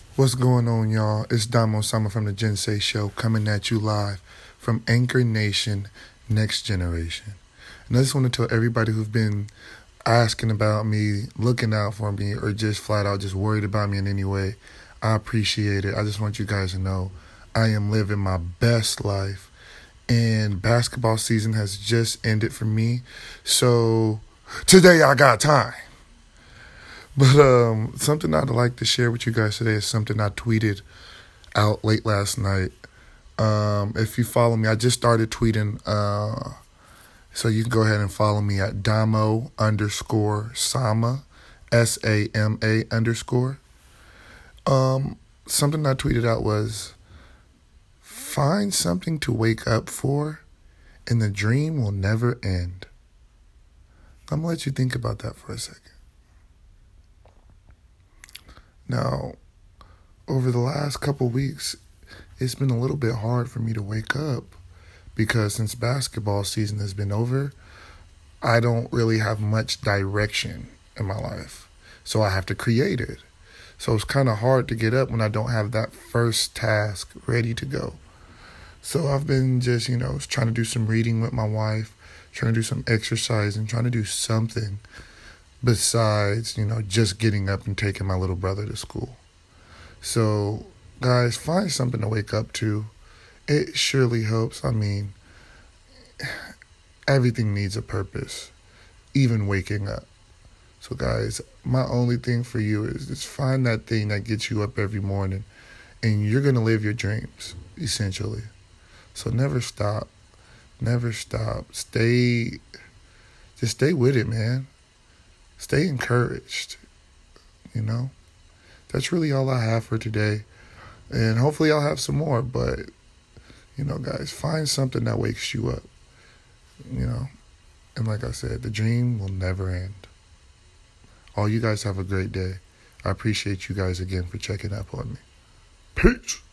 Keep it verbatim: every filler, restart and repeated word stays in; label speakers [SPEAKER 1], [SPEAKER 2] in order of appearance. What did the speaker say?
[SPEAKER 1] What's going on, y'all? It's Damo Sama from the Jinsei Show coming at you live from Anchor Nation Next Generation. And I just want to tell everybody who've been asking about me, looking out for me, or just flat out just worried about me in any way, I appreciate it. I just want you guys to know I am living my best life. And basketball season has just ended for me. So today I got time. But um, something I'd like to share with you guys today is something I tweeted out late last night. Um, if you follow me, I just started tweeting, uh, so you can go ahead and follow me at Damo underscore Sama, S A M A underscore. Um, something I tweeted out was, find something to wake up for, and the dream will never end. I'm going to let you think about that for a second. Now, over the last couple weeks, it's been a little bit hard for me to wake up because since basketball season has been over, I don't really have much direction in my life. So I have to create it. So it's kind of hard to get up when I don't have that first task ready to go. So I've been just, you know, trying to do some reading with my wife, trying to do some exercise and trying to do something besides, you know, just getting up and taking my little brother to school. So, guys, find something to wake up to. It surely helps. I mean, everything needs a purpose, even waking up. So, guys, my only thing for you is just find that thing that gets you up every morning, and you're going to live your dreams, essentially. So never stop. Never stop. Stay, just stay with it, man. Stay encouraged, you know. That's really all I have for today. And hopefully I'll have some more. But, you know, guys, find something that wakes you up, you know. And like I said, the dream will never end. All you guys have a great day. I appreciate you guys again for checking up on me. Peace.